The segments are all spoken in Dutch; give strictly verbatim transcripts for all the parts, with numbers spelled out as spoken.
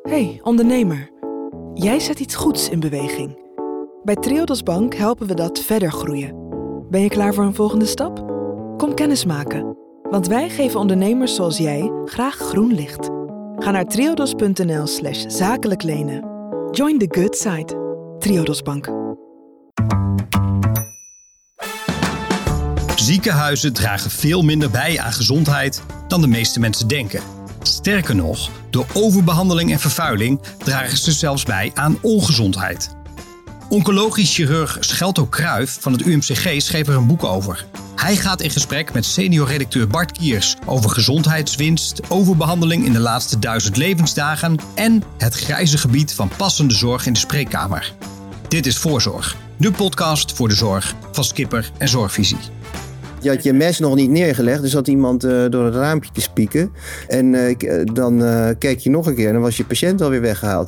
Hey, ondernemer. Jij zet iets goeds in beweging. Bij Triodos Bank helpen we dat verder groeien. Ben je klaar voor een volgende stap? Kom kennismaken. Want wij geven ondernemers zoals jij graag groen licht. Ga naar triodos.nl slash zakelijk lenen. Join the good side. Triodos Bank. Ziekenhuizen dragen veel minder bij aan gezondheid dan de meeste mensen denken. Sterker nog, door overbehandeling en vervuiling dragen ze zelfs bij aan ongezondheid. Oncologisch chirurg Schelto Cruijff van het U M C G schreef er een boek over. Hij gaat in gesprek met senior-redacteur Bart Kiers over gezondheidswinst, overbehandeling in de laatste duizend levensdagen en het grijze gebied van passende zorg in de spreekkamer. Dit is Voorzorg, de podcast voor de zorg van Skipper en Zorgvisie. Je had je mes nog niet neergelegd, dus had iemand uh, door het raampje te spieken. En uh, dan uh, keek je nog een keer en dan was je patiënt alweer weggehaald.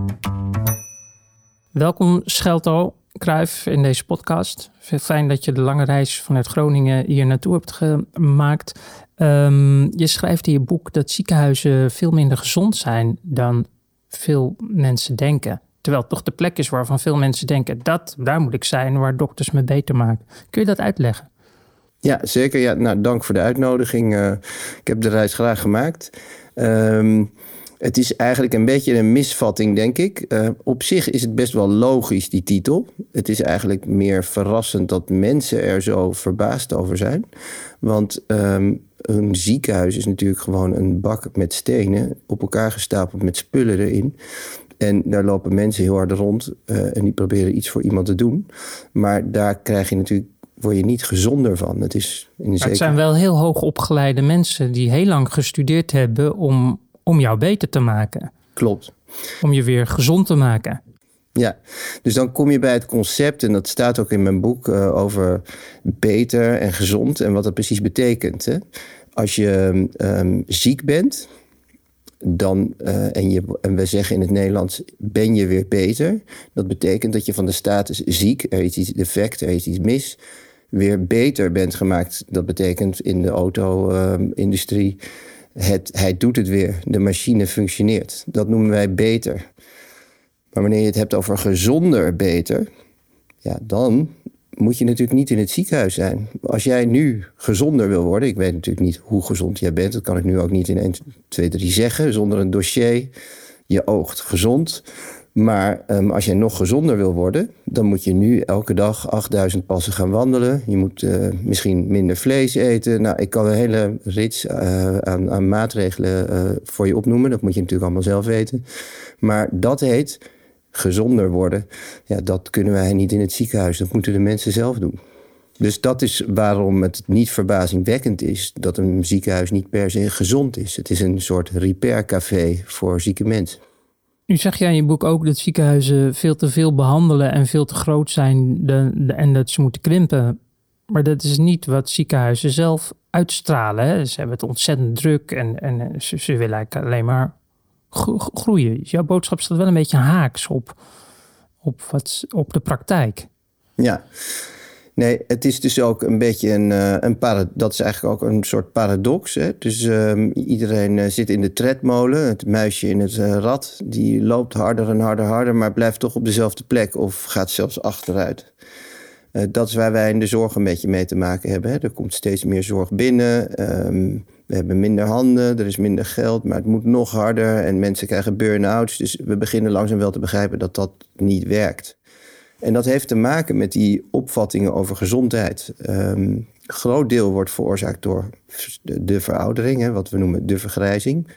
Welkom Schelto Cruijff in deze podcast. Fijn dat je de lange reis vanuit Groningen hier naartoe hebt gemaakt. Um, je schrijft in je boek dat ziekenhuizen veel minder gezond zijn dan veel mensen denken. Terwijl het toch de plek is waarvan veel mensen denken, dat, daar moet ik zijn waar dokters me beter maken. Kun je dat uitleggen? Ja, zeker. Ja, nou, dank voor de uitnodiging. Uh, ik heb de reis graag gemaakt. Um, het is eigenlijk een beetje een misvatting, denk ik. Uh, op zich is het best wel logisch, die titel. Het is eigenlijk meer verrassend dat mensen er zo verbaasd over zijn. Want um, een ziekenhuis is natuurlijk gewoon een bak met stenen, op elkaar gestapeld met spullen erin. En daar lopen mensen heel hard rond uh, en die proberen iets voor iemand te doen. Maar daar krijg je natuurlijk... word je niet gezonder van. Het, is in het zeker... zijn wel heel hoog opgeleide mensen die heel lang gestudeerd hebben om, om jou beter te maken. Klopt. Om je weer gezond te maken. Ja, dus dan kom je bij het concept, en dat staat ook in mijn boek, uh, over beter en gezond en wat dat precies betekent. Hè? Als je um, ziek bent, dan, uh, en, je, en we zeggen in het Nederlands, ben je weer beter. Dat betekent dat je van de status ziek, er is iets defect, er is iets mis, weer beter bent gemaakt. Dat betekent in de auto-industrie, uh, het, hij doet het weer. De machine functioneert. Dat noemen wij beter. Maar wanneer je het hebt over gezonder beter, ja, dan moet je natuurlijk niet in het ziekenhuis zijn. Als jij nu gezonder wil worden, ik weet natuurlijk niet hoe gezond jij bent, dat kan ik nu ook niet in één, twee, drie zeggen, zonder een dossier. Je oogt gezond. Maar um, als jij nog gezonder wil worden, dan moet je nu elke dag achtduizend passen gaan wandelen. Je moet uh, misschien minder vlees eten. Nou, ik kan een hele rits uh, aan, aan maatregelen uh, voor je opnoemen. Dat moet je natuurlijk allemaal zelf weten. Maar dat heet gezonder worden. Ja, dat kunnen wij niet in het ziekenhuis. Dat moeten de mensen zelf doen. Dus dat is waarom het niet verbazingwekkend is dat een ziekenhuis niet per se gezond is. Het is een soort repaircafé voor zieke mensen. Nu zeg jij in je boek ook dat ziekenhuizen veel te veel behandelen en veel te groot zijn de, de, en dat ze moeten krimpen. Maar dat is niet wat ziekenhuizen zelf uitstralen. Hè? Ze hebben het ontzettend druk en, en ze, ze willen eigenlijk alleen maar groeien. Jouw boodschap staat wel een beetje haaks op, op, wat, op de praktijk. Ja, nee, het is dus ook een beetje een, een parad- dat is eigenlijk ook een soort paradox. Hè? Dus um, iedereen uh, zit in de tredmolen, het muisje in het uh, rad, die loopt harder en harder, harder, maar blijft toch op dezelfde plek of gaat zelfs achteruit. Uh, dat is waar wij in de zorg een beetje mee te maken hebben. Hè? Er komt steeds meer zorg binnen. Um, we hebben minder handen, er is minder geld, maar het moet nog harder. En mensen krijgen burn-outs. Dus we beginnen langzaam wel te begrijpen dat dat niet werkt. En dat heeft te maken met die opvattingen over gezondheid. Um, een groot deel wordt veroorzaakt door de, de veroudering, hè, wat we noemen de vergrijzing.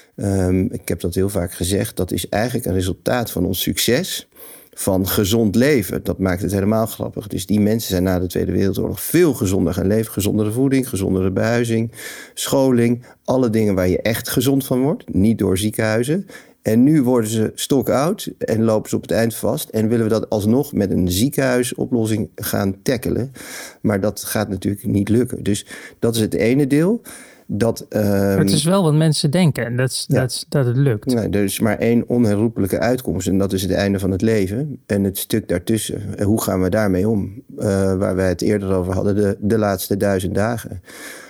Um, ik heb dat heel vaak gezegd. Dat is eigenlijk een resultaat van ons succes van gezond leven. Dat maakt het helemaal grappig. Dus die mensen zijn na de Tweede Wereldoorlog veel gezonder gaan leven. Gezondere voeding, gezondere behuizing, scholing. Alle dingen waar je echt gezond van wordt. Niet door ziekenhuizen. En nu worden ze stokoud en lopen ze op het eind vast. En willen we dat alsnog met een ziekenhuisoplossing gaan tackelen. Maar dat gaat natuurlijk niet lukken. Dus dat is het ene deel. Dat, um, maar het is wel wat mensen denken, dat, ja. dat, dat het lukt. Nee, er is maar één onherroepelijke uitkomst en dat is het einde van het leven. En het stuk daartussen, hoe gaan we daarmee om? Uh, waar wij het eerder over hadden, de, de laatste duizend dagen.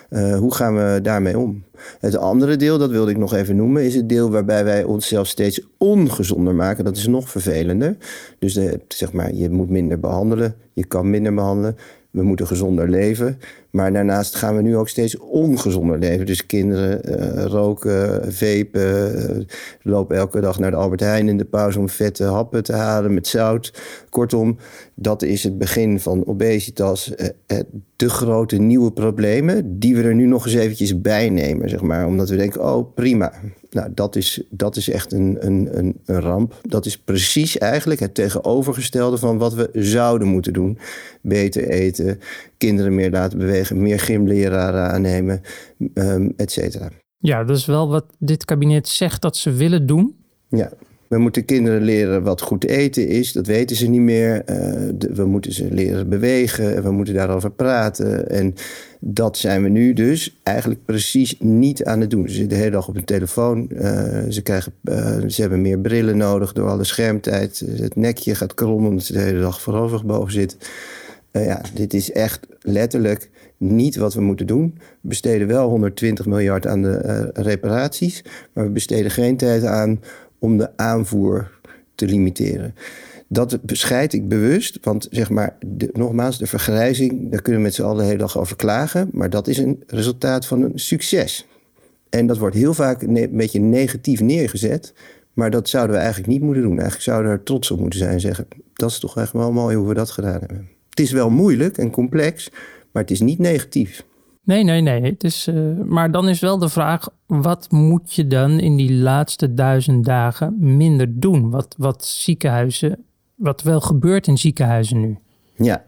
Uh, hoe gaan we daarmee om? Het andere deel, dat wilde ik nog even noemen, is het deel waarbij wij onszelf steeds ongezonder maken. Dat is nog vervelender. Dus de, zeg maar, je moet minder behandelen, je kan minder behandelen. We moeten gezonder leven. Maar daarnaast gaan we nu ook steeds ongezonder leven. Dus kinderen uh, roken, vapen, uh, lopen elke dag naar de Albert Heijn in de pauze om vette happen te halen met zout. Kortom, dat is het begin van obesitas. Uh, uh, de grote nieuwe problemen die we er nu nog eens eventjes bij nemen, zeg maar. Omdat we denken, oh prima. Nou, dat is, dat is echt een, een, een, een ramp. Dat is precies eigenlijk het tegenovergestelde van wat we zouden moeten doen. Beter eten, kinderen meer laten bewegen, meer gymleraren aannemen, um, et cetera. Ja, dat is wel wat dit kabinet zegt dat ze willen doen. Ja, we moeten kinderen leren wat goed eten is. Dat weten ze niet meer. Uh, de, we moeten ze leren bewegen. We moeten daarover praten. En dat zijn we nu dus eigenlijk precies niet aan het doen. Ze zitten de hele dag op hun telefoon. Uh, ze, krijgen, uh, ze hebben meer brillen nodig door alle schermtijd. Het nekje gaat krommen omdat ze de hele dag voorovergebogen zitten. Uh, ja, dit is echt letterlijk niet wat we moeten doen. We besteden wel honderdtwintig miljard aan de uh, reparaties. Maar we besteden geen tijd aan om de aanvoer te limiteren. Dat bescheidt ik bewust, want zeg maar, de, nogmaals, de vergrijzing, daar kunnen we met z'n allen de hele dag over klagen, maar dat is een resultaat van een succes. En dat wordt heel vaak ne- een beetje negatief neergezet, maar dat zouden we eigenlijk niet moeten doen. Eigenlijk zouden we er trots op moeten zijn en zeggen, dat is toch echt wel mooi hoe we dat gedaan hebben. Het is wel moeilijk en complex, maar het is niet negatief. Nee, nee, nee. Het is, uh, maar dan is wel de vraag, wat moet je dan in die laatste duizend dagen minder doen? Wat, wat ziekenhuizen, wat wel gebeurt in ziekenhuizen nu? Ja,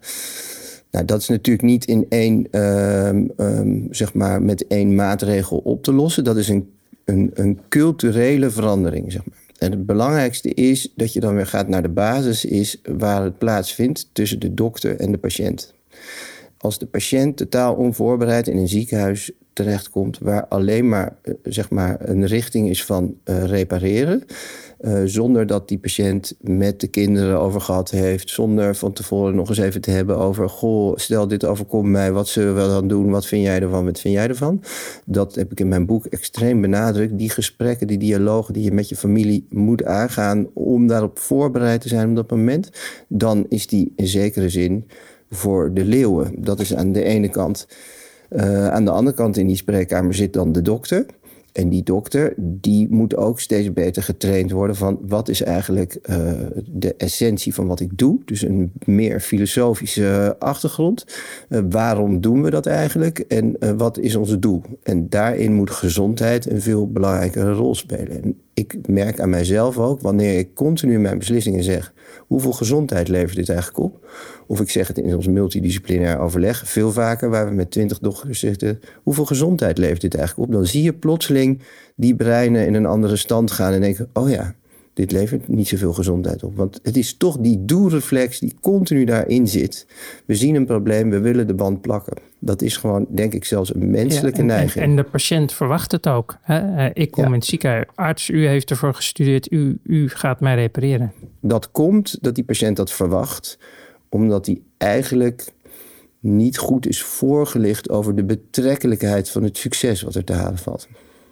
nou dat is natuurlijk niet in één, um, um, zeg maar, met één maatregel op te lossen. Dat is een, een, een culturele verandering, zeg maar. En het belangrijkste is dat je dan weer gaat naar de basis, is waar het plaatsvindt tussen de dokter en de patiënt. Als de patiënt totaal onvoorbereid in een ziekenhuis terechtkomt, waar alleen maar, zeg maar een richting is van uh, repareren, uh, zonder dat die patiënt met de kinderen over gehad heeft, zonder van tevoren nog eens even te hebben over, goh, stel dit overkomt mij, wat zullen we dan doen, wat vind jij ervan, wat vind jij ervan? Dat heb ik in mijn boek extreem benadrukt, die gesprekken, die dialogen die je met je familie moet aangaan om daarop voorbereid te zijn op dat moment, dan is die in zekere zin voor de leeuwen. Dat is aan de ene kant. Uh, aan de andere kant in die spreekkamer zit dan de dokter. En die dokter die moet ook steeds beter getraind worden van wat is eigenlijk uh, de essentie van wat ik doe. Dus een meer filosofische achtergrond. Uh, waarom doen we dat eigenlijk? En uh, wat is ons doel? En daarin moet gezondheid een veel belangrijkere rol spelen. En ik merk aan mijzelf ook, wanneer ik continu in mijn beslissingen zeg, hoeveel gezondheid levert dit eigenlijk op? Of ik zeg het in ons multidisciplinair overleg, veel vaker waar we met twintig dokters zitten, hoeveel gezondheid levert dit eigenlijk op? Dan zie je plotseling die breinen in een andere stand gaan en denken, oh ja, dit levert niet zoveel gezondheid op. Want het is toch die doelreflex die continu daarin zit. We zien een probleem, we willen de band plakken. Dat is gewoon, denk ik, zelfs een menselijke ja, en, neiging. En, en de patiënt verwacht het ook. Hè? Ik kom ja. in het ziekenhuis, arts, u heeft ervoor gestudeerd, u, u gaat mij repareren. Dat komt dat die patiënt dat verwacht, omdat hij eigenlijk niet goed is voorgelicht over de betrekkelijkheid van het succes wat er te halen valt.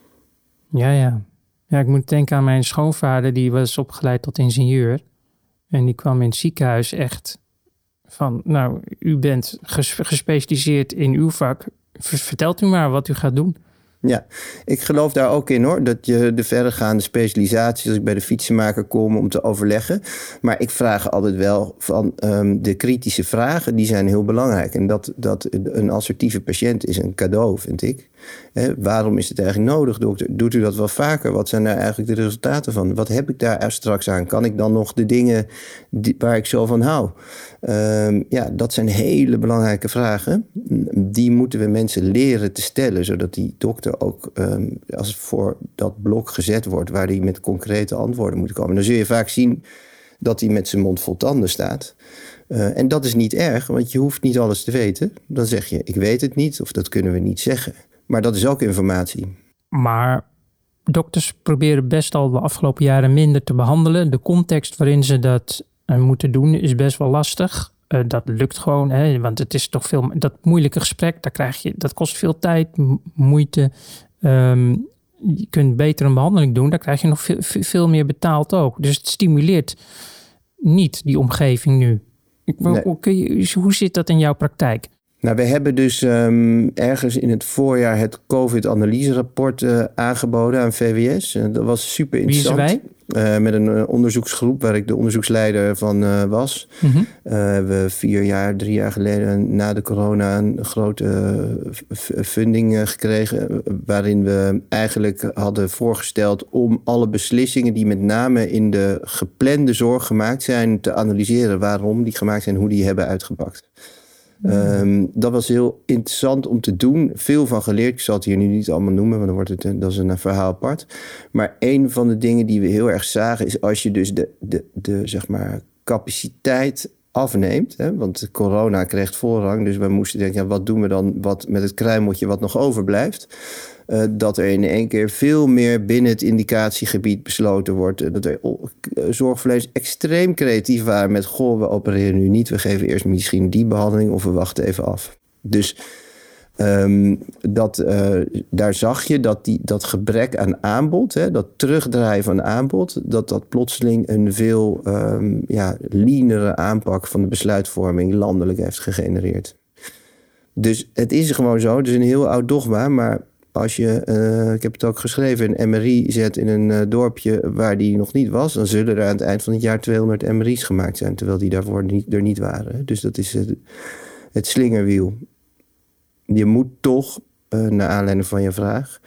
Ja, ja. Ja, ik moet denken aan mijn schoonvader, die was opgeleid tot ingenieur. En die kwam in het ziekenhuis echt van, nou, u bent ges- gespecialiseerd in uw vak. Vertelt u maar wat u gaat doen. Ja, ik geloof daar ook in hoor, dat je de verregaande specialisaties, als ik bij de fietsenmaker kom om te overleggen. Maar ik vraag altijd wel van um, de kritische vragen, die zijn heel belangrijk. En dat, dat een assertieve patiënt is een cadeau, vind ik. He, waarom is het eigenlijk nodig, dokter? Doet u dat wel vaker? Wat zijn daar eigenlijk de resultaten van? Wat heb ik daar straks aan? Kan ik dan nog de dingen die, waar ik zo van hou? Um, ja, dat zijn hele belangrijke vragen. Die moeten we mensen leren te stellen, zodat die dokter ook, um, als het voor dat blok gezet wordt, waar die met concrete antwoorden moet komen. Dan zul je vaak zien dat hij met zijn mond vol tanden staat. Uh, en dat is niet erg, want je hoeft niet alles te weten. Dan zeg je, ik weet het niet, of dat kunnen we niet zeggen. Maar dat is ook informatie. Maar dokters proberen best al de afgelopen jaren minder te behandelen. De context waarin ze dat uh, moeten doen is best wel lastig. Uh, dat lukt gewoon, hè, want het is toch veel... Dat moeilijke gesprek, daar krijg je, dat kost veel tijd, mo- moeite. Um, je kunt beter een behandeling doen, daar krijg je nog veel, veel meer betaald ook. Dus het stimuleert niet die omgeving nu. Nee. Hoe, kun je, hoe zit dat in jouw praktijk? Nou, we hebben dus um, ergens in het voorjaar het COVID-analyserapport uh, aangeboden aan V W S. Uh, dat was super interessant. Wie is wij? Uh, met een uh, onderzoeksgroep waar ik de onderzoeksleider van uh, was. Mm-hmm. Uh, we vier jaar, drie jaar geleden na de corona een grote uh, f- funding uh, gekregen. Waarin we eigenlijk hadden voorgesteld om alle beslissingen die met name in de geplande zorg gemaakt zijn te analyseren. Waarom die gemaakt zijn en hoe die hebben uitgepakt. Um, dat was heel interessant om te doen. Veel van geleerd. Ik zal het hier nu niet allemaal noemen, want dan wordt het, dat is een verhaal apart. Maar een van de dingen die we heel erg zagen is als je dus de, de, de zeg maar capaciteit afneemt. Hè, want corona kreeg voorrang, dus we moesten denken, ja, wat doen we dan wat met het kruimeltje wat nog overblijft? Uh, dat er in één keer veel meer binnen het indicatiegebied besloten wordt. Uh, dat er uh, zorgverleners extreem creatief waren met, goh, we opereren nu niet, we geven eerst misschien die behandeling of we wachten even af. Dus um, dat, uh, daar zag je dat die, dat gebrek aan aanbod, hè, dat terugdraaien van aanbod, dat dat plotseling een veel um, ja, leanere aanpak van de besluitvorming landelijk heeft gegenereerd. Dus het is gewoon zo, het is een heel oud dogma, maar als je, uh, ik heb het ook geschreven, een M R I zet in een uh, dorpje waar die nog niet was, dan zullen er aan het eind van het jaar tweehonderd M R I's gemaakt zijn, terwijl die daarvoor niet, er niet waren. Dus dat is het, het slingerwiel. Je moet toch, uh, naar aanleiding van je vraag,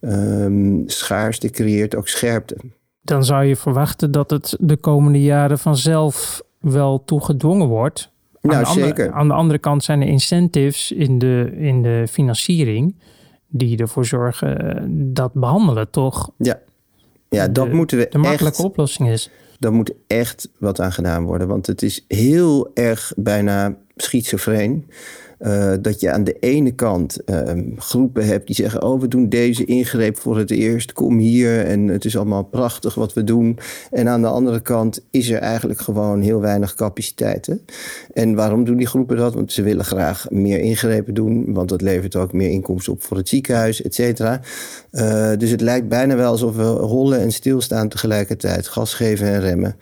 um, schaarste creëert ook scherpte. Dan zou je verwachten dat het de komende jaren vanzelf wel toegedwongen wordt. Aan Nou, de andere, zeker. Aan de andere kant zijn er incentives in de, in de financiering die ervoor zorgen dat behandelen toch Ja, ja de, dat moeten we de makkelijke echt, oplossing is. Daar moet echt wat aan gedaan worden. Want het is heel erg bijna schizofreen. Uh, dat je aan de ene kant uh, groepen hebt die zeggen, oh, we doen deze ingreep voor het eerst, kom hier en het is allemaal prachtig wat we doen. En aan de andere kant is er eigenlijk gewoon heel weinig capaciteit. Hè? En waarom doen die groepen dat? Want ze willen graag meer ingrepen doen, want dat levert ook meer inkomsten op voor het ziekenhuis, et cetera. Uh, dus het lijkt bijna wel alsof we hollen en stilstaan tegelijkertijd, gas geven en remmen.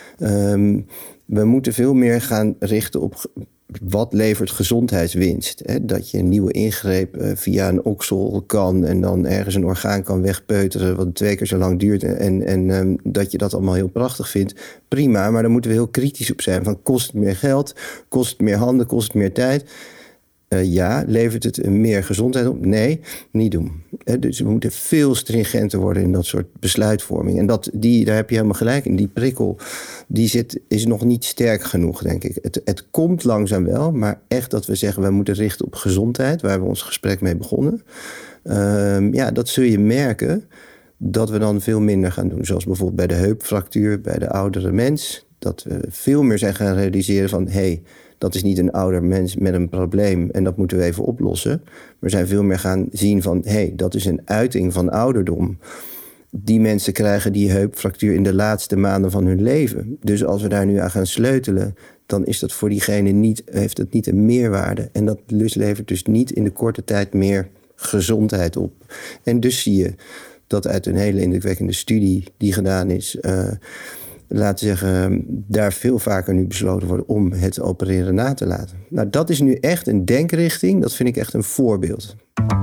Um, we moeten veel meer gaan richten op wat levert gezondheidswinst? Hè? Dat je een nieuwe ingreep uh, via een oksel kan en dan ergens een orgaan kan wegpeuteren wat twee keer zo lang duurt en, en um, dat je dat allemaal heel prachtig vindt. Prima, maar daar moeten we heel kritisch op zijn. Van, kost het meer geld? Kost het meer handen? Kost het meer tijd? Uh, ja, levert het meer gezondheid op? Nee, niet doen. He, dus we moeten veel stringenter worden in dat soort besluitvorming. En dat, die, daar heb je helemaal gelijk in. Die prikkel die zit, is nog niet sterk genoeg, denk ik. Het, het komt langzaam wel, maar echt dat we zeggen, we moeten richten op gezondheid, waar we ons gesprek mee begonnen. Uh, ja, dat zul je merken dat we dan veel minder gaan doen. Zoals bijvoorbeeld bij de heupfractuur, bij de oudere mens. Dat we veel meer zijn gaan realiseren van, hé, hey, dat is niet een ouder mens met een probleem en dat moeten we even oplossen. We zijn veel meer gaan zien van, hé, hey, dat is een uiting van ouderdom. Die mensen krijgen die heupfractuur in de laatste maanden van hun leven. Dus als we daar nu aan gaan sleutelen, dan is dat voor diegene niet, heeft het niet een meerwaarde. En dat levert dus niet in de korte tijd meer gezondheid op. En dus zie je dat uit een hele indrukwekkende studie die gedaan is, Uh, laten we zeggen, daar veel vaker nu besloten wordt om het opereren na te laten. Nou, dat is nu echt een denkrichting. Dat vind ik echt een voorbeeld.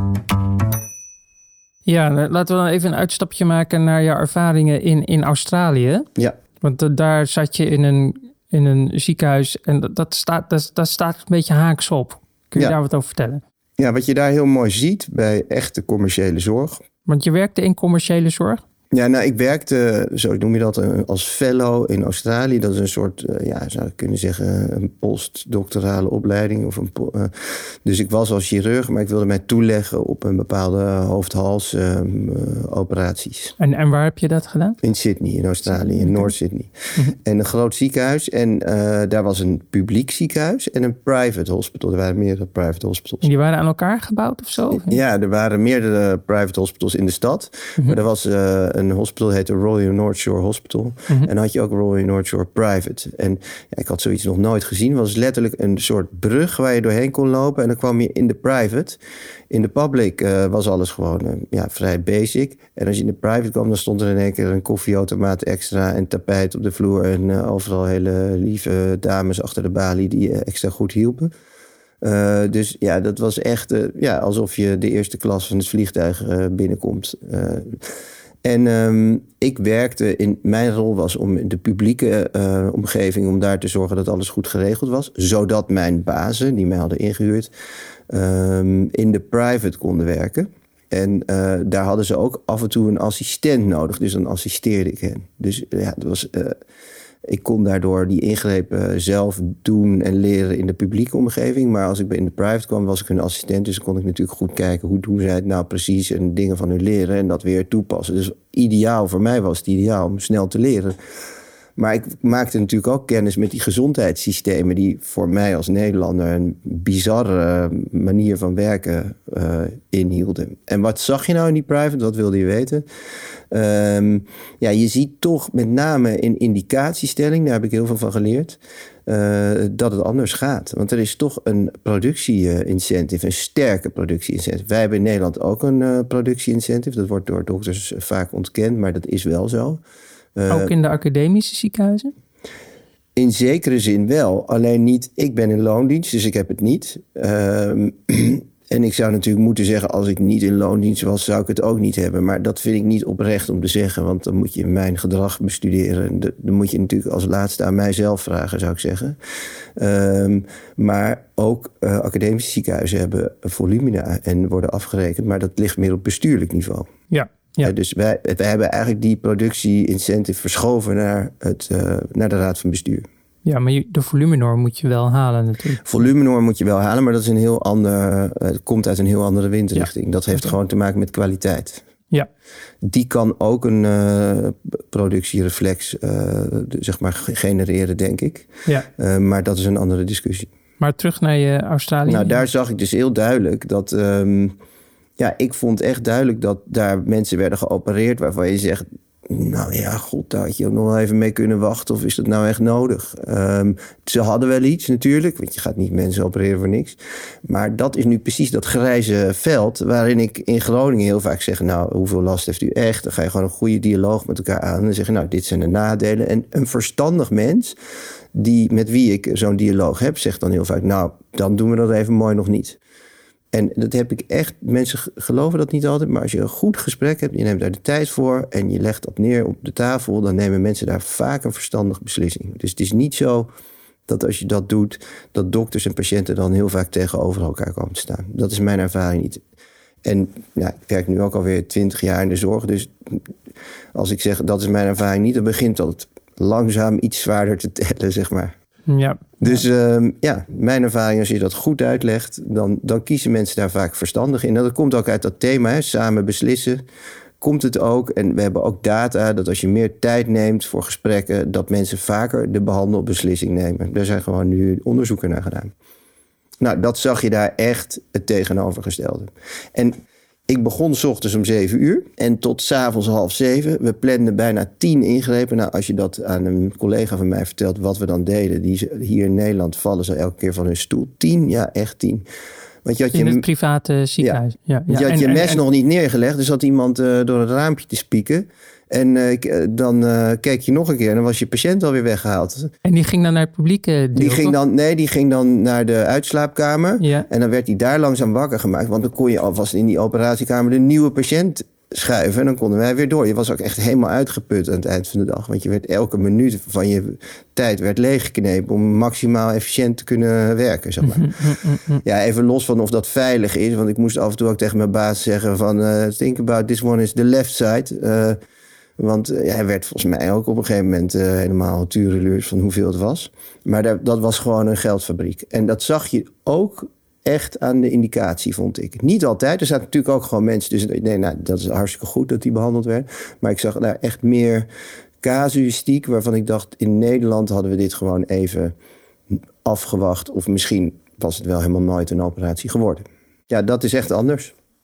Ja, laten we dan even een uitstapje maken naar jouw ervaringen in, in Australië. Ja. Want uh, daar zat je in een, in een ziekenhuis en dat, dat, staat, dat, dat staat een beetje haaks op. Kun je ja. daar wat over vertellen? Ja, wat je daar heel mooi ziet bij echte commerciële zorg. Want je werkte in commerciële zorg? Ja, nou, ik werkte, zo noem je dat, als fellow in Australië. Dat is een soort, ja, zou ik kunnen zeggen, een postdoctorale opleiding. Of een, uh, dus ik was als chirurg, maar ik wilde mij toeleggen op een bepaalde hoofd-hals uh, operaties. En, en waar heb je dat gedaan? In Sydney, in Australië, in Noord-Sydney. Mm-hmm. En een groot ziekenhuis. En uh, daar was een publiek ziekenhuis en een private hospital. Er waren meerdere private hospitals. En die waren aan elkaar gebouwd of zo? Ja, er waren meerdere private hospitals in de stad. Mm-hmm. Maar er was Uh, een hospital dat heette Royal North Shore Hospital. Mm-hmm. En dan had je ook Royal North Shore Private. En ja, ik had zoiets nog nooit gezien. Het was letterlijk een soort brug waar je doorheen kon lopen. En dan kwam je in de private. In de public uh, was alles gewoon uh, ja, vrij basic. En als je in de private kwam, dan stond er in één keer een koffieautomaat extra en tapijt op de vloer. En uh, overal hele lieve dames achter de balie die uh, extra goed hielpen. Uh, dus ja, dat was echt uh, ja, alsof je de eerste klas van het vliegtuig uh, binnenkomt. Uh, en um, ik werkte in, mijn rol was om de publieke uh, omgeving, om daar te zorgen dat alles goed geregeld was. Zodat mijn bazen, die mij hadden ingehuurd, um, in de private konden werken. En uh, daar hadden ze ook af en toe een assistent nodig. Dus dan assisteerde ik hen. Dus ja, dat was... Uh, Ik kon daardoor die ingrepen zelf doen en leren in de publieke omgeving. Maar als ik in de private kwam, was ik hun assistent. Dus dan kon ik natuurlijk goed kijken, hoe doen zij het nou precies en dingen van hun leren en dat weer toepassen. Dus ideaal, voor mij was het ideaal om snel te leren. Maar ik maakte natuurlijk ook kennis met die gezondheidssystemen die voor mij als Nederlander een bizarre manier van werken uh, inhielden. En wat zag je nou in die private? Wat wilde je weten? Um, ja, je ziet toch met name in indicatiestelling, daar heb ik heel veel van geleerd, uh, dat het anders gaat. Want er is toch een productie-incentive, een sterke productie-incentive. Wij hebben in Nederland ook een uh, productie-incentive. Dat wordt door dokters vaak ontkend, maar dat is wel zo. Uh, ook in de academische ziekenhuizen? In zekere zin wel. Alleen niet, ik ben in loondienst, dus ik heb het niet. Uh, en ik zou natuurlijk moeten zeggen, als ik niet in loondienst was, zou ik het ook niet hebben. Maar dat vind ik niet oprecht om te zeggen, want dan moet je mijn gedrag bestuderen. Dan moet je natuurlijk als laatste aan mijzelf vragen, zou ik zeggen. Uh, maar ook uh, academische ziekenhuizen hebben volumina en worden afgerekend. Maar dat ligt meer op bestuurlijk niveau. Ja. Ja. Uh, dus wij, wij hebben eigenlijk die productie-incentive verschoven naar, het, uh, naar de Raad van Bestuur. Ja, maar de volumenorm moet je wel halen natuurlijk. Volumenorm moet je wel halen, maar dat is een heel ander, uh, het komt uit een heel andere windrichting. Ja. Dat heeft okay. gewoon te maken met kwaliteit. Ja. Die kan ook een uh, productiereflex uh, zeg maar genereren, denk ik. Ja. Uh, maar dat is een andere discussie. Maar terug naar je Australië. Nou, daar zag ik dus heel duidelijk dat... Um, Ja, ik vond echt duidelijk dat daar mensen werden geopereerd waarvan je zegt, nou ja, god, daar had je ook nog wel even mee kunnen wachten. Of is dat nou echt nodig? Um, ze hadden wel iets natuurlijk, want je gaat niet mensen opereren voor niks. Maar dat is nu precies dat grijze veld waarin ik in Groningen heel vaak zeg, nou, hoeveel last heeft u echt? Dan ga je gewoon een goede dialoog met elkaar aan en zeggen, nou, dit zijn de nadelen. En een verstandig mens, die, met wie ik zo'n dialoog heb, zegt dan heel vaak, nou, dan doen we dat even mooi nog niet. En dat heb ik echt, mensen geloven dat niet altijd, maar als je een goed gesprek hebt, je neemt daar de tijd voor en je legt dat neer op de tafel, dan nemen mensen daar vaak een verstandige beslissing. Dus het is niet zo dat als je dat doet, dat dokters en patiënten dan heel vaak tegenover elkaar komen te staan. Dat is mijn ervaring niet. En ja, ik werk nu ook alweer twintig jaar in de zorg, dus als ik zeg dat is mijn ervaring niet, dan begint dat langzaam iets zwaarder te tellen, zeg maar. Ja. Dus uh, ja, mijn ervaring, als je dat goed uitlegt, dan, dan kiezen mensen daar vaak verstandig in. En dat komt ook uit dat thema, hè, samen beslissen. Komt het ook, en we hebben ook data, dat als je meer tijd neemt voor gesprekken, dat mensen vaker de behandelbeslissing nemen. Daar zijn gewoon nu onderzoeken naar gedaan. Nou, dat zag je daar echt het tegenovergestelde. En ik begon 's ochtends om zeven uur en tot 's avonds half zeven. We planden bijna tien ingrepen. Nou, als je dat aan een collega van mij vertelt wat we dan deden, die hier in Nederland vallen ze elke keer van hun stoel. Tien, ja, echt tien. Want je had in je, het private ziekenhuis. Ja, ja, ja. Je had en, je mes en, en, nog niet neergelegd, dus zat iemand uh, door het raampje te spieken. En uh, dan uh, keek je nog een keer en dan was je patiënt alweer weggehaald. En die ging dan naar het publieke deel, die ging dan, Nee, die ging dan naar de uitslaapkamer. Ja. En dan werd hij daar langzaam wakker gemaakt. Want dan kon je alvast in die operatiekamer de nieuwe patiënt schuiven. En dan konden wij weer door. Je was ook echt helemaal uitgeput aan het eind van de dag. Want je werd elke minuut van je tijd werd leeggeknepen om maximaal efficiënt te kunnen werken, zeg maar. Ja, even los van of dat veilig is. Want ik moest af en toe ook tegen mijn baas zeggen van uh, think about this one is the left side. Uh, Want uh, ja, hij werd volgens mij ook op een gegeven moment uh, helemaal tureluurs van hoeveel het was. Maar dat, dat was gewoon een geldfabriek. En dat zag je ook echt aan de indicatie, vond ik. Niet altijd. Er zaten natuurlijk ook gewoon mensen. Dus nee, nou, dat is hartstikke goed dat die behandeld werd. Maar ik zag daar echt meer casuïstiek, waarvan ik dacht, in Nederland hadden we dit gewoon even afgewacht. Of misschien was het wel helemaal nooit een operatie geworden. Ja, dat is echt anders.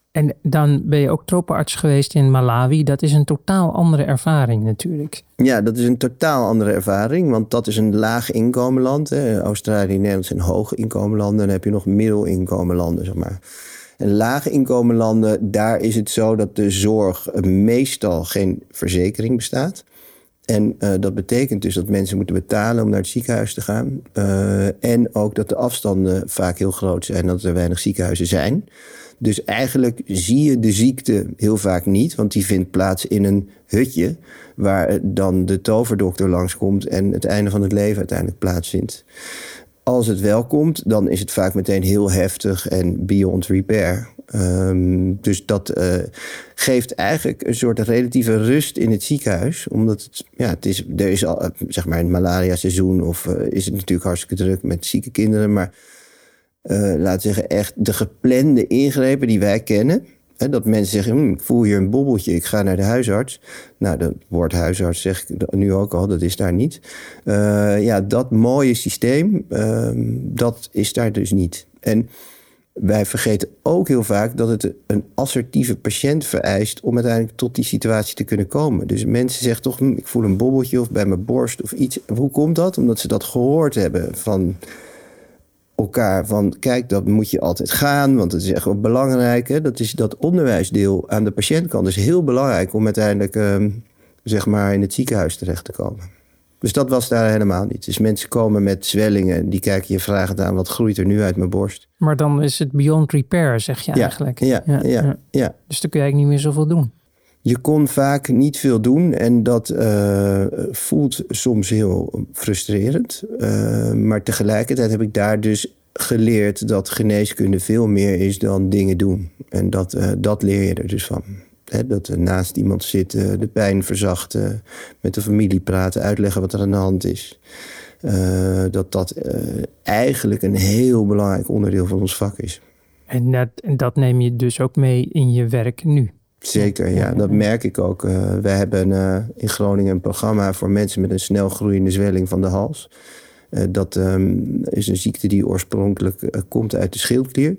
En dan ben je ook tropenarts geweest in Malawi. Dat is een totaal andere ervaring natuurlijk. Ja, dat is een totaal andere ervaring. Want dat is een laag inkomenland. Hè. Australië en Nederland zijn hoog inkomenlanden. Dan heb je nog middelinkomenlanden, zeg maar. En lage inkomenlanden, daar is het zo dat de zorg meestal geen verzekering bestaat. En uh, dat betekent dus dat mensen moeten betalen om naar het ziekenhuis te gaan. Uh, en ook dat de afstanden vaak heel groot zijn, dat er weinig ziekenhuizen zijn. Dus eigenlijk zie je de ziekte heel vaak niet, want die vindt plaats in een hutje waar dan de toverdokter langskomt en het einde van het leven uiteindelijk plaatsvindt. Als het wel komt, dan is het vaak meteen heel heftig en beyond repair. Um, dus dat uh, geeft eigenlijk een soort relatieve rust in het ziekenhuis. Omdat het, ja, het is, er is al, zeg maar, een malaria-seizoen of uh, is het natuurlijk hartstikke druk met zieke kinderen. Maar uh, laten we zeggen, echt de geplande ingrepen die wij kennen. Hè, dat mensen zeggen, hm, ik voel hier een bobbeltje, ik ga naar de huisarts. Nou, dat woord huisarts zeg ik nu ook al, dat is daar niet. Uh, ja, dat mooie systeem, uh, dat is daar dus niet. En wij vergeten ook heel vaak dat het een assertieve patiënt vereist om uiteindelijk tot die situatie te kunnen komen. Dus mensen zeggen toch, hm, ik voel een bobbeltje of bij mijn borst of iets. Hoe komt dat? Omdat ze dat gehoord hebben van elkaar. Van kijk, dat moet je altijd gaan, want het is echt wel belangrijk. Hè? Dat is dat onderwijsdeel aan de patiëntkant is heel belangrijk om uiteindelijk uh, zeg maar in het ziekenhuis terecht te komen. Dus dat was daar helemaal niet. Dus mensen komen met zwellingen, die kijken je vragend aan, wat groeit er nu uit mijn borst? Maar dan is het beyond repair, zeg je ja, eigenlijk. Ja, ja, ja, ja. ja. Dus dan kun je eigenlijk niet meer zoveel doen. Je kon vaak niet veel doen en dat uh, voelt soms heel frustrerend. Uh, maar tegelijkertijd heb ik daar dus geleerd dat geneeskunde veel meer is dan dingen doen. En dat, uh, dat leer je er dus van. He, dat er naast iemand zitten, de pijn verzachten, met de familie praten, uitleggen wat er aan de hand is. Uh, dat dat uh, eigenlijk een heel belangrijk onderdeel van ons vak is. En dat, en dat neem je dus ook mee in je werk nu? Zeker, ja. Dat merk ik ook. Uh, wij hebben uh, in Groningen een programma voor mensen met een snel groeiende zwelling van de hals. Uh, dat um, is een ziekte die oorspronkelijk uh, komt uit de schildklier.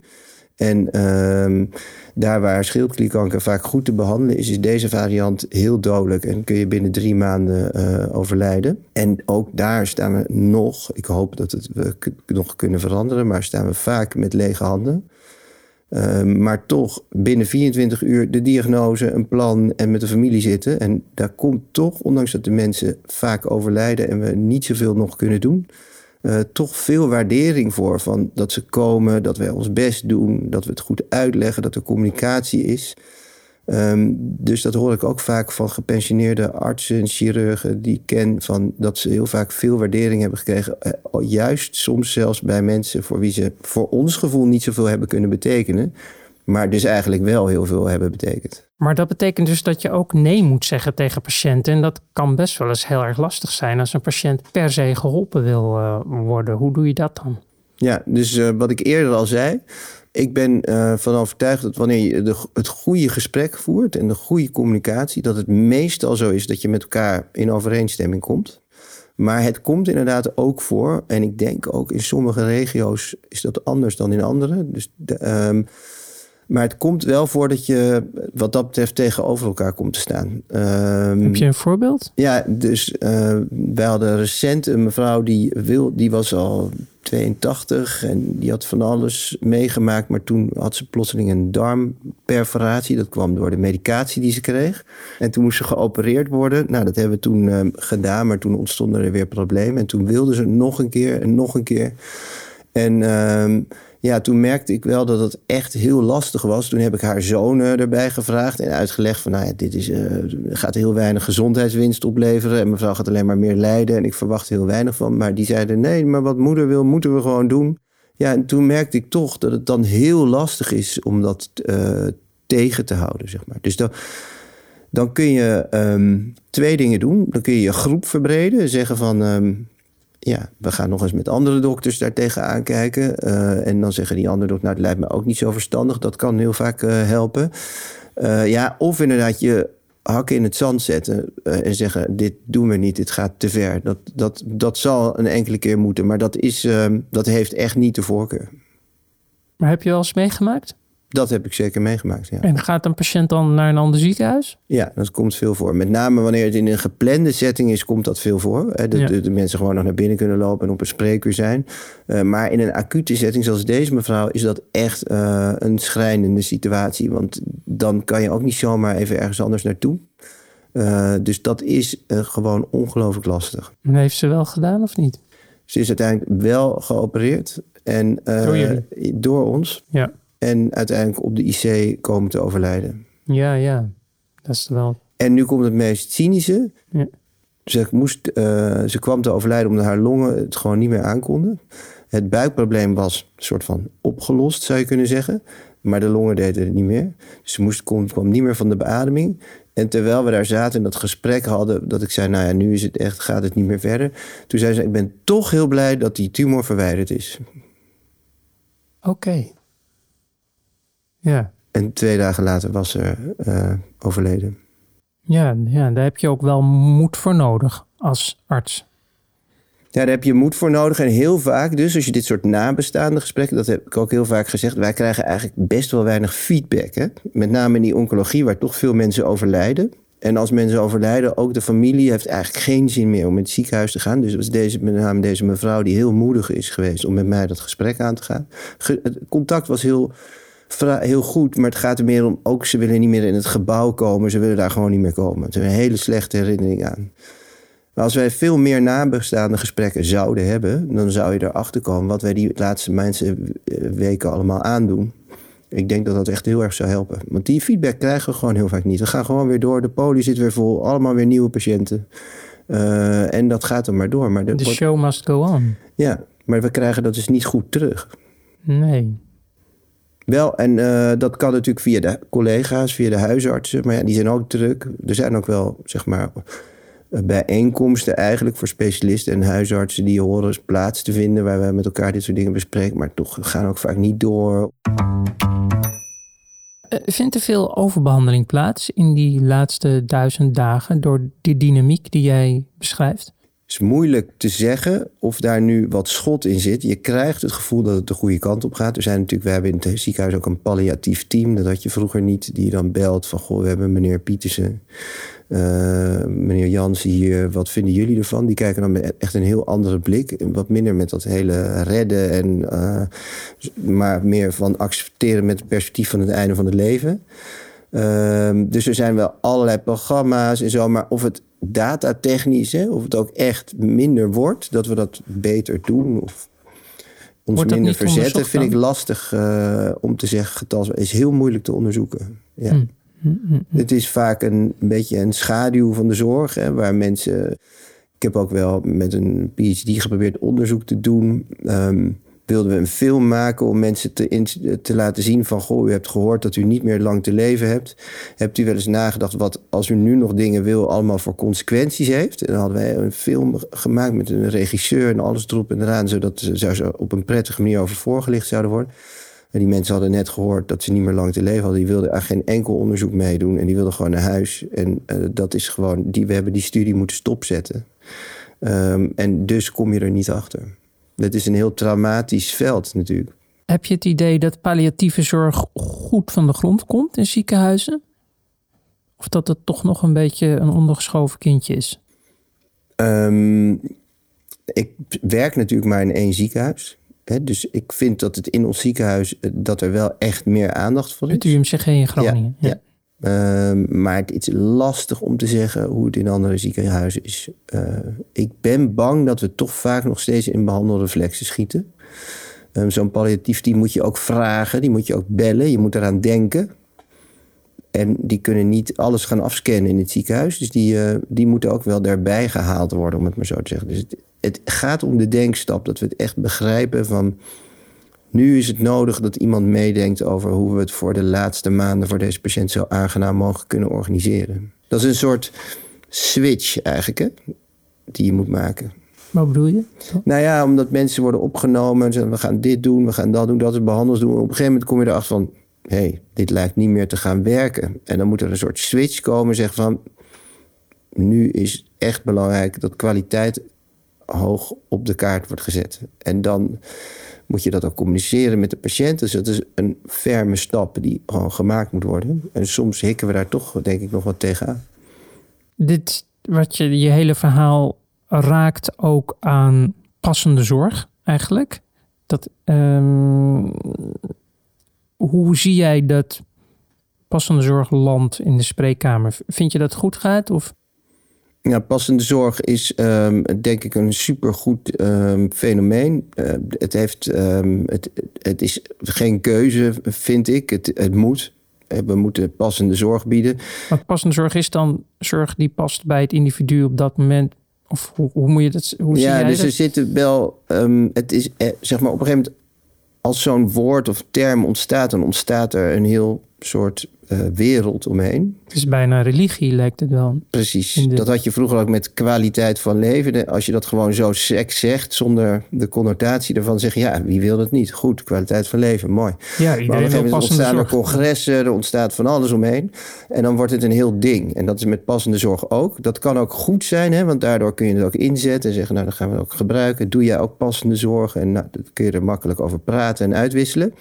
En uh, daar waar schildklierkanker vaak goed te behandelen is, is deze variant heel dodelijk en kun je binnen drie maanden uh, overlijden. En ook daar staan we nog, ik hoop dat het we k- nog kunnen veranderen, maar staan we vaak met lege handen. Uh, maar toch binnen vierentwintig uur de diagnose, een plan en met de familie zitten. En daar komt toch, ondanks dat de mensen vaak overlijden en we niet zoveel nog kunnen doen, Uh, toch veel waardering voor. Van dat ze komen, dat wij ons best doen, dat we het goed uitleggen, dat er communicatie is. Um, dus dat hoor ik ook vaak van gepensioneerde artsen en chirurgen die ik ken, van dat ze heel vaak veel waardering hebben gekregen. Uh, juist soms zelfs bij mensen voor wie ze voor ons gevoel niet zoveel hebben kunnen betekenen, maar dus eigenlijk wel heel veel hebben betekend. Maar dat betekent dus dat je ook nee moet zeggen tegen patiënten. En dat kan best wel eens heel erg lastig zijn als een patiënt per se geholpen wil uh, worden. Hoe doe je dat dan? Ja, dus uh, wat ik eerder al zei. Ik ben uh, van overtuigd dat wanneer je de, het goede gesprek voert en de goede communicatie, dat het meestal zo is dat je met elkaar in overeenstemming komt. Maar het komt inderdaad ook voor, en ik denk ook in sommige regio's is dat anders dan in andere. Dus de, um, Maar het komt wel voor dat je wat dat betreft tegenover elkaar komt te staan. Um, Heb je een voorbeeld? Ja, dus uh, wij hadden recent een mevrouw die, wil, die was al tweeëntachtig en die had van alles meegemaakt. Maar toen had ze plotseling een darmperforatie. Dat kwam door de medicatie die ze kreeg. En toen moest ze geopereerd worden. Nou, dat hebben we toen uh, gedaan, maar toen ontstonden er weer problemen. En toen wilde ze nog een keer en nog een keer. En Uh, Ja, toen merkte ik wel dat het echt heel lastig was. Toen heb ik haar zoon erbij gevraagd en uitgelegd van, nou ja, dit is, uh, gaat heel weinig gezondheidswinst opleveren. En mevrouw gaat alleen maar meer lijden en ik verwacht heel weinig van. Maar die zeiden, nee, maar wat moeder wil, moeten we gewoon doen. Ja, en toen merkte ik toch dat het dan heel lastig is om dat uh, tegen te houden, zeg maar. Dus dan, dan kun je um, twee dingen doen. Dan kun je je groep verbreden, zeggen van, Um, ja, we gaan nog eens met andere dokters daar tegenaan kijken. Uh, en dan zeggen die andere dokters, nou, het lijkt me ook niet zo verstandig. Dat kan heel vaak uh, helpen. Uh, ja, of inderdaad je hakken in het zand zetten uh, en zeggen, dit doen we niet, dit gaat te ver. Dat, dat, dat zal een enkele keer moeten, maar dat, is, uh, dat heeft echt niet de voorkeur. Maar heb je wel eens meegemaakt? Dat heb ik zeker meegemaakt, ja. En gaat een patiënt dan naar een ander ziekenhuis? Ja, dat komt veel voor. Met name wanneer het in een geplande setting is, komt dat veel voor. Hè? De, ja. de, de mensen gewoon nog naar binnen kunnen lopen en op een spreekuur zijn. Uh, maar in een acute setting zoals deze mevrouw is dat echt uh, een schrijnende situatie. Want dan kan je ook niet zomaar even ergens anders naartoe. Uh, dus dat is uh, gewoon ongelooflijk lastig. En heeft ze wel gedaan of niet? Ze is uiteindelijk wel geopereerd. En, uh, door jullie? Door ons. Ja. En uiteindelijk op de I C komen te overlijden. Ja, ja. Dat is wel... En nu komt het meest cynische. Ja. Ze, moest, uh, ze kwam te overlijden omdat haar longen het gewoon niet meer aankonden. Het buikprobleem was een soort van opgelost, zou je kunnen zeggen. Maar de longen deden het niet meer. Dus ze moest, kwam, kwam niet meer van de beademing. En terwijl we daar zaten en dat gesprek hadden, dat ik zei, nou ja, nu is het echt, gaat het niet meer verder. Toen zei ze, ik ben toch heel blij dat die tumor verwijderd is. Oké. Okay. Ja. En twee dagen later was ze uh, overleden. Ja, ja, daar heb je ook wel moed voor nodig als arts. Ja, daar heb je moed voor nodig. En heel vaak dus, als je dit soort nabestaande gesprekken... dat heb ik ook heel vaak gezegd... wij krijgen eigenlijk best wel weinig feedback. Hè? Met name in die oncologie, waar toch veel mensen overlijden. En als mensen overlijden, ook de familie heeft eigenlijk geen zin meer om in het ziekenhuis te gaan. Dus was deze, met name deze mevrouw die heel moedig is geweest... om met mij dat gesprek aan te gaan. Ge- het contact was heel... heel goed, maar het gaat er meer om... ook ze willen niet meer in het gebouw komen. Ze willen daar gewoon niet meer komen. Het is een hele slechte herinnering aan. Maar als wij veel meer nabestaande gesprekken zouden hebben... dan zou je erachter komen wat wij die laatste mensen weken allemaal aandoen. Ik denk dat dat echt heel erg zou helpen. Want die feedback krijgen we gewoon heel vaak niet. We gaan gewoon weer door. De poli zit weer vol. Allemaal weer nieuwe patiënten. Uh, en dat gaat dan maar door. Maar de wordt... show must go on. Ja, maar we krijgen dat dus niet goed terug. Nee. Wel, en uh, dat kan natuurlijk via de collega's, via de huisartsen. Maar ja, die zijn ook druk. Er zijn ook wel, zeg maar, bijeenkomsten eigenlijk voor specialisten en huisartsen die horen plaats te vinden waar we met elkaar dit soort dingen bespreken. Maar toch gaan ook vaak niet door. Uh, vindt er veel overbehandeling plaats in die laatste duizend dagen door die dynamiek die jij beschrijft? Het is moeilijk te zeggen of daar nu wat schot in zit. Je krijgt het gevoel dat het de goede kant op gaat. Er zijn natuurlijk, we hebben in het ziekenhuis ook een palliatief team. Dat had je vroeger niet, die je dan belt van... goh, we hebben meneer Pietersen, uh, meneer Jansen hier. Wat vinden jullie ervan? Die kijken dan met echt een heel andere blik. Wat minder met dat hele redden. En, uh, maar meer van accepteren met het perspectief van het einde van het leven. Uh, dus er zijn wel allerlei programma's en zo. Maar of het datatechnisch, hè, of het ook echt minder wordt, dat we dat beter doen of ons minder verzetten, vind ik lastig uh, om te zeggen. Getal is heel moeilijk te onderzoeken. Ja. Mm, mm, mm. Het is vaak een, een beetje een schaduw van de zorg, hè, waar mensen... Ik heb ook wel met een P H D geprobeerd onderzoek te doen. Um, wilden we een film maken om mensen te, in, te laten zien van... goh, u hebt gehoord dat u niet meer lang te leven hebt. Hebt u wel eens nagedacht wat als u nu nog dingen wil... allemaal voor consequenties heeft? En dan hadden wij een film gemaakt met een regisseur en alles erop en eraan... zodat ze op een prettige manier over voorgelicht zouden worden. En die mensen hadden net gehoord dat ze niet meer lang te leven hadden. Die wilden aan geen enkel onderzoek meedoen en die wilden gewoon naar huis. En uh, dat is gewoon... Die, we hebben die studie moeten stopzetten. Um, en dus kom je er niet achter. Het is een heel traumatisch veld natuurlijk. Heb je het idee dat palliatieve zorg goed van de grond komt in ziekenhuizen? Of dat het toch nog een beetje een ondergeschoven kindje is? Um, ik werk natuurlijk maar in één ziekenhuis. Hè, dus ik vind dat het in ons ziekenhuis... dat er wel echt meer aandacht voor is. Het U M C G in Groningen. Ja, ja. ja. Um, maar het is lastig om te zeggen hoe het in andere ziekenhuizen is. Uh, ik ben bang dat we toch vaak nog steeds in behandelreflexen schieten. Um, zo'n palliatief team moet je ook vragen, die moet je ook bellen, je moet eraan denken. En die kunnen niet alles gaan afscannen in het ziekenhuis. Dus die, uh, die moeten ook wel daarbij gehaald worden, om het maar zo te zeggen. Dus het, het gaat om de denkstap, dat we het echt begrijpen van... Nu is het nodig dat iemand meedenkt over hoe we het voor de laatste maanden... voor deze patiënt zo aangenaam mogelijk kunnen organiseren. Dat is een soort switch eigenlijk, hè, die je moet maken. Wat bedoel je? Nou ja, omdat mensen worden opgenomen en zeggen... we gaan dit doen, we gaan dat doen, dat is behandels doen. En op een gegeven moment kom je erachter van... hé, hey, dit lijkt niet meer te gaan werken. En dan moet er een soort switch komen, zeggen van... nu is echt belangrijk dat kwaliteit hoog op de kaart wordt gezet. En dan... moet je dat ook communiceren met de patiënt. Dus dat is een ferme stap die gewoon gemaakt moet worden. En soms hikken we daar toch, denk ik, nog wat tegenaan. Dit, wat je, je hele verhaal raakt ook aan passende zorg eigenlijk. Dat, um, hoe zie jij dat passende zorg landt in de spreekkamer? Vind je dat goed gaat? Of? Ja, passende zorg is um, denk ik een supergoed um, fenomeen. Uh, het, heeft, um, het, het is geen keuze, vind ik. Het, het moet. We moeten passende zorg bieden. Maar passende zorg is dan zorg die past bij het individu op dat moment? Of hoe, hoe moet je dat? Hoe zie ja, jij dus dat? er zitten wel. Um, het is eh, zeg maar op een gegeven moment, als zo'n woord of term ontstaat, dan ontstaat er een heel soort uh, wereld omheen. Het is bijna religie, lijkt het wel. Precies. De... Dat had je vroeger ook met kwaliteit van leven. Als je dat gewoon zo sec zegt, zonder de connotatie ervan, zeg je, ja, wie wil dat niet? Goed, kwaliteit van leven, mooi. Ja, iedereen wil passende ontstaan zorg. er congressen, er ontstaat van alles omheen. En dan wordt het een heel ding. En dat is met passende zorg ook. Dat kan ook goed zijn, hè, want daardoor kun je het ook inzetten en zeggen, nou, dan gaan we het ook gebruiken. Doe jij ook passende zorg? En nou, dan kun je er makkelijk over praten en uitwisselen.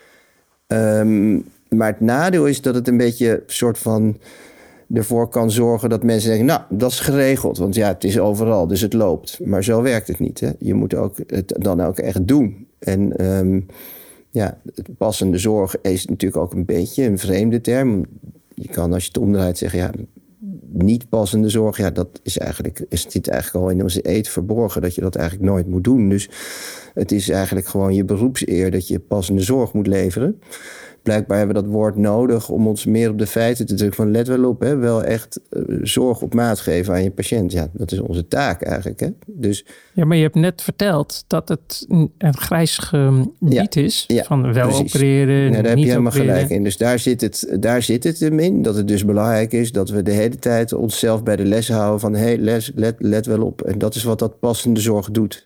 Um, Maar het nadeel is dat het een beetje een soort van ervoor kan zorgen dat mensen denken, nou, dat is geregeld. Want ja, het is overal, dus het loopt. Maar zo werkt het niet. Hè? Je moet ook het dan ook echt doen. En um, ja, het passende zorg is natuurlijk ook een beetje een vreemde term. Je kan als je het omdraait zeggen, ja, niet passende zorg, ja, dat is eigenlijk, is dit eigenlijk al in onze eed verborgen, dat je dat eigenlijk nooit moet doen. Dus het is eigenlijk gewoon je beroepseer dat je passende zorg moet leveren. Blijkbaar hebben we dat woord nodig om ons meer op de feiten te drukken. Van let wel op, hè, wel echt uh, zorg op maat geven aan je patiënt. Ja, dat is onze taak eigenlijk. Hè? Dus, ja, maar je hebt net verteld dat het een, een grijs gebied ja, is. Ja, van wel precies. Opereren, nee, daar niet heb je helemaal opereren. gelijk in. Dus daar zit, het, daar zit het hem in. Dat het dus belangrijk is dat we de hele tijd onszelf bij de les houden. Van hé, hey, les, let, let wel op. En dat is wat dat passende zorg doet.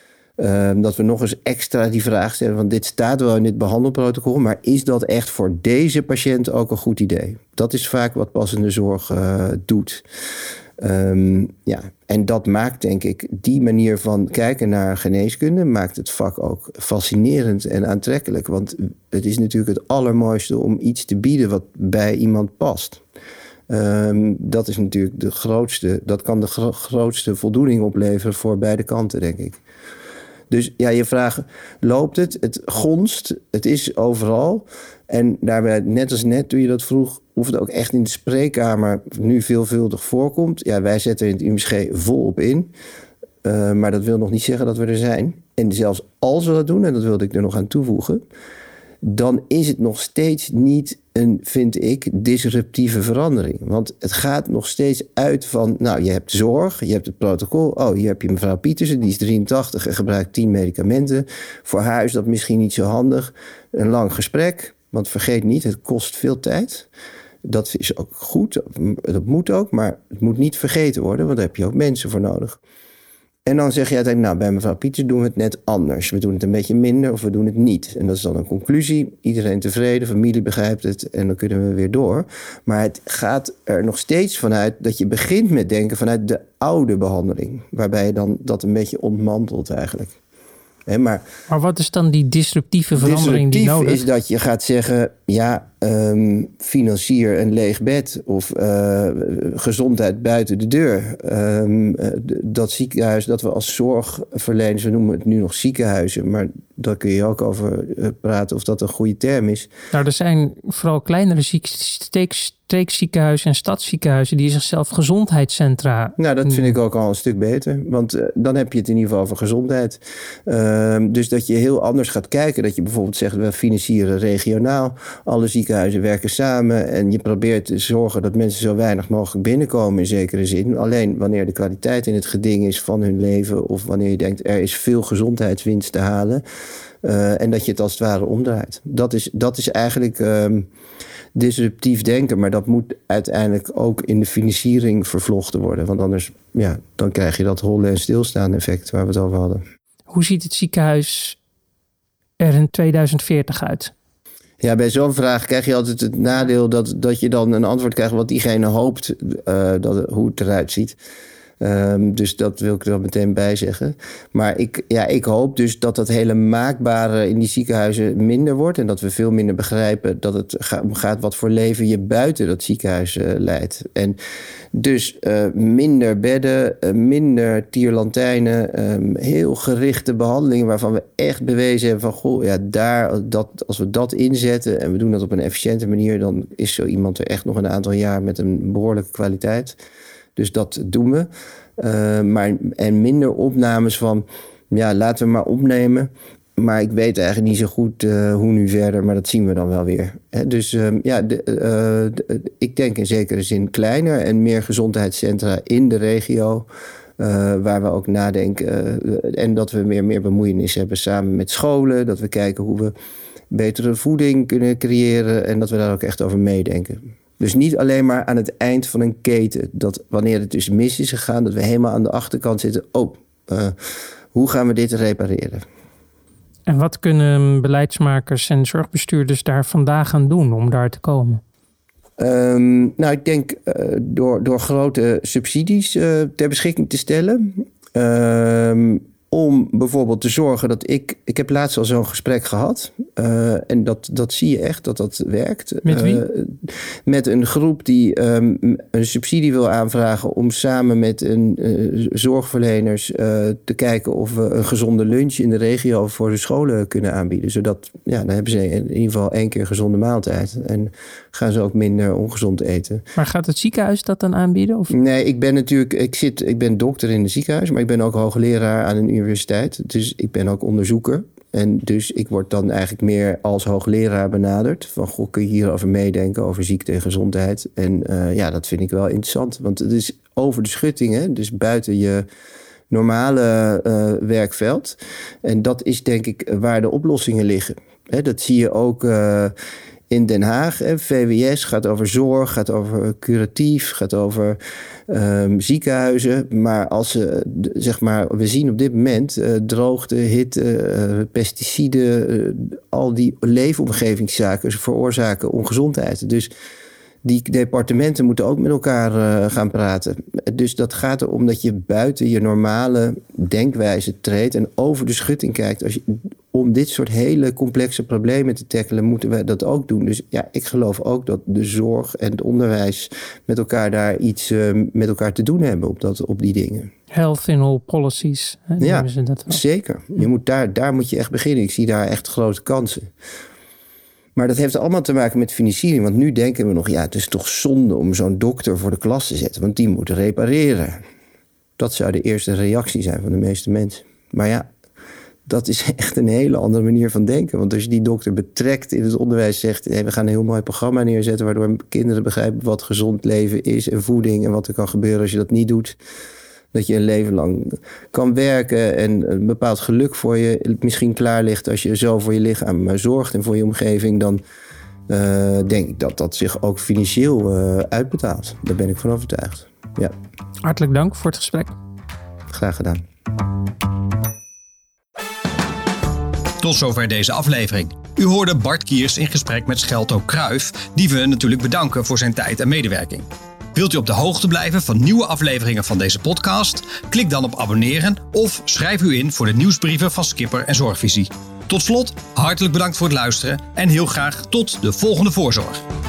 Um, dat we nog eens extra die vraag stellen van dit staat wel in dit behandelprotocol, maar is dat echt voor deze patiënt ook een goed idee? Dat is vaak wat passende zorg uh, doet. Um, ja, en dat maakt denk ik die manier van kijken naar geneeskunde maakt het vak ook fascinerend en aantrekkelijk. Want het is natuurlijk het allermooiste om iets te bieden wat bij iemand past. Um, dat is natuurlijk de grootste, dat kan de gro- grootste voldoening opleveren voor beide kanten, denk ik. Dus ja, je vraagt, loopt het? Het gonst, het is overal. En daarbij, net als net toen je dat vroeg, of het ook echt in de spreekkamer nu veelvuldig voorkomt. Ja, wij zetten er in het U M S G volop in. Uh, maar dat wil nog niet zeggen dat we er zijn. En zelfs als we dat doen, en dat wilde ik er nog aan toevoegen, dan is het nog steeds niet een, vind ik, disruptieve verandering. Want het gaat nog steeds uit van, nou, je hebt zorg, je hebt het protocol. Oh, hier heb je mevrouw Pietersen, die is drieëntachtig en gebruikt tien medicamenten. Voor haar is dat misschien niet zo handig. Een lang gesprek, want vergeet niet, het kost veel tijd. Dat is ook goed, dat moet ook, maar het moet niet vergeten worden, want daar heb je ook mensen voor nodig. En dan zeg je uiteindelijk, nou, bij mevrouw Pieters doen we het net anders. We doen het een beetje minder of we doen het niet. En dat is dan een conclusie. Iedereen tevreden, familie begrijpt het en dan kunnen we weer door. Maar het gaat er nog steeds vanuit dat je begint met denken vanuit de oude behandeling. Waarbij je dan dat een beetje ontmantelt eigenlijk. He, maar, maar wat is dan die disruptieve verandering die nodig is? Is dat je gaat zeggen, ja, um, financier een leeg bed of uh, gezondheid buiten de deur. Um, uh, dat ziekenhuis, dat we als zorgverleners, we noemen het nu nog ziekenhuizen, maar daar kun je ook over uh, praten of dat een goede term is. Nou, er zijn vooral kleinere ziek- steek, streekziekenhuizen en stadsziekenhuizen die zichzelf gezondheidscentra. Nou, dat vind ik ook al een stuk beter, want uh, dan heb je het in ieder geval over gezondheid. Uh, dus dat je heel anders gaat kijken, dat je bijvoorbeeld zegt, we financieren regionaal, alle ziekenhuizen werken samen en je probeert te zorgen dat mensen zo weinig mogelijk binnenkomen in zekere zin. Alleen wanneer de kwaliteit in het geding is van hun leven of wanneer je denkt er is veel gezondheidswinst te halen uh, en dat je het als het ware omdraait. Dat is, dat is eigenlijk um, disruptief denken, maar dat moet uiteindelijk ook in de financiering vervlochten worden. Want anders ja, dan krijg je dat hollen en stilstaan effect waar we het over hadden. Hoe ziet het ziekenhuis er in tweeduizend veertig uit? Ja, bij zo'n vraag krijg je altijd het nadeel dat, dat je dan een antwoord krijgt wat diegene hoopt uh, dat, hoe het eruit ziet. Um, dus dat wil ik er dan meteen bij zeggen. Maar ik, ja, ik hoop dus dat dat hele maakbare in die ziekenhuizen minder wordt. En dat we veel minder begrijpen dat het gaat wat voor leven je buiten dat ziekenhuis uh, leidt. En dus uh, minder bedden, uh, minder tierlantijnen, um, heel gerichte behandelingen waarvan we echt bewezen hebben van goh, ja, daar, dat, als we dat inzetten en we doen dat op een efficiënte manier, dan is zo iemand er echt nog een aantal jaar met een behoorlijke kwaliteit. Dus dat doen we. Uh, maar, en minder opnames van, ja, laten we maar opnemen. Maar ik weet eigenlijk niet zo goed uh, hoe nu verder, maar dat zien we dan wel weer. He, dus uh, ja, de, uh, de, ik denk in zekere zin kleiner en meer gezondheidscentra in de regio. Uh, waar we ook nadenken. Uh, en dat we meer, meer bemoeienis hebben samen met scholen. Dat we kijken hoe we betere voeding kunnen creëren. En dat we daar ook echt over meedenken. Dus niet alleen maar aan het eind van een keten. Dat wanneer het dus mis is gegaan, dat we helemaal aan de achterkant zitten. Oh, uh, hoe gaan we dit repareren? En wat kunnen beleidsmakers en zorgbestuurders daar vandaag aan doen om daar te komen? Um, nou, ik denk uh, door, door grote subsidies uh, ter beschikking te stellen. Um, om bijvoorbeeld te zorgen dat ik... Ik heb laatst al zo'n gesprek gehad. Uh, en dat, dat zie je echt, dat dat werkt. Met wie? Uh, met een groep die um, een subsidie wil aanvragen om samen met een uh, zorgverleners uh, te kijken of we een gezonde lunch in de regio voor de scholen kunnen aanbieden. Zodat, ja, dan hebben ze in ieder geval één keer gezonde maaltijd. En gaan ze ook minder ongezond eten. Maar gaat het ziekenhuis dat dan aanbieden? Of? Nee, ik ben natuurlijk... Ik, zit, ik ben dokter in het ziekenhuis, maar ik ben ook hoogleraar aan een universiteit. Dus ik ben ook onderzoeker. En dus ik word dan eigenlijk meer als hoogleraar benaderd. Van, goh, kun je hierover meedenken, over ziekte en gezondheid? En uh, ja, dat vind ik wel interessant. Want het is over de schutting, hè? Dus buiten je normale uh, werkveld. En dat is denk ik waar de oplossingen liggen. Hè, dat zie je ook... Uh, in Den Haag, hè, V W S gaat over zorg, gaat over curatief, gaat over um, ziekenhuizen. Maar als ze, zeg maar, we zien op dit moment uh, droogte, hitte, uh, pesticiden, uh, al die leefomgevingszaken veroorzaken ongezondheid. Dus die departementen moeten ook met elkaar uh, gaan praten. Dus dat gaat erom dat je buiten je normale denkwijze treedt en over de schutting kijkt. Als je, om dit soort hele complexe problemen te tackelen, moeten we dat ook doen. Dus ja, ik geloof ook dat de zorg en het onderwijs met elkaar daar iets uh, met elkaar te doen hebben op, dat, op die dingen. Health in all policies. Hè, ja, ze dat wel. Zeker. Je moet daar, daar moet je echt beginnen. Ik zie daar echt grote kansen. Maar dat heeft allemaal te maken met financiering. Want nu denken we nog, ja, het is toch zonde om zo'n dokter voor de klas te zetten. Want die moet repareren. Dat zou de eerste reactie zijn van de meeste mensen. Maar ja, dat is echt een hele andere manier van denken. Want als je die dokter betrekt in het onderwijs, zegt, hey, we gaan een heel mooi programma neerzetten waardoor kinderen begrijpen wat gezond leven is en voeding en wat er kan gebeuren als je dat niet doet. Dat je een leven lang kan werken en een bepaald geluk voor je misschien klaar ligt als je zo voor je lichaam zorgt en voor je omgeving. Dan uh, denk ik dat dat zich ook financieel uh, uitbetaalt. Daar ben ik van overtuigd. Ja. Hartelijk dank voor het gesprek. Graag gedaan. Tot zover deze aflevering. U hoorde Bart Kiers in gesprek met Schelto Cruijff, die we natuurlijk bedanken voor zijn tijd en medewerking. Wilt u op de hoogte blijven van nieuwe afleveringen van deze podcast? Klik dan op abonneren of schrijf u in voor de nieuwsbrieven van Skipper en Zorgvisie. Tot slot, hartelijk bedankt voor het luisteren en heel graag tot de volgende Voorzorg.